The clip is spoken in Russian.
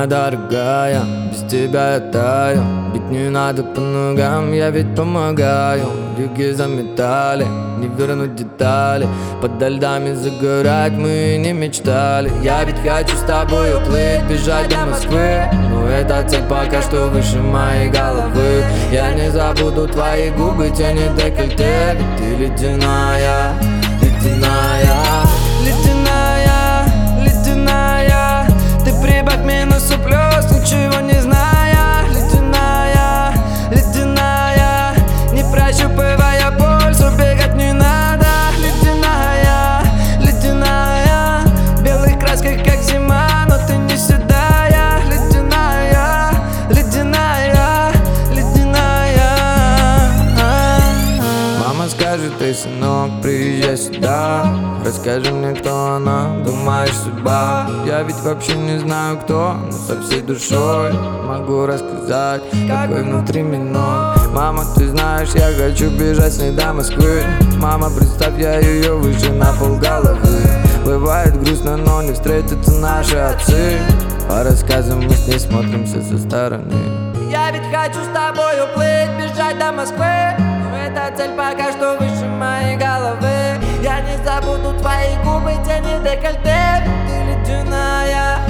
моя дорогая, без тебя я таю. Бить не надо по ногам, я ведь помогаю. Юги заметали, не вернуть детали. Подо льдами загорать мы не мечтали. Я ведь хочу с тобой уплыть, бежать до Москвы. Но эта цель пока что выше моей головы. Я не забуду твои губы, тени декольте. Ведь ты ледяная, ледяная, ледяная, ледяная. Ты прибавь минусу плюс, ничего не зная. Ледяная, ледяная, не прощупывая пульс, убегать не надо. Ледяная, ледяная, в белых красках как зима, но ты не седая. Ледяная, ледяная, ледяная. Мама скажет: эй, сынок, приезжай сюда. Расскажи мне, кто она, думаешь, судьба? Я ведь вообще не знаю, кто, но со всей душой могу рассказать, какой внутри минор. Мама, ты знаешь, я хочу бежать с ней до Москвы. Мама, представь, я ее выше на полголовы. Бывает грустно, но не встретятся наши отцы. По рассказам мы с ней смотримся со стороны. Я ведь хочу с тобой уплыть, бежать до Москвы. Но эта цель пока что выше моей головы. Я не забуду твои губы, тени декольте. Ты ледяная,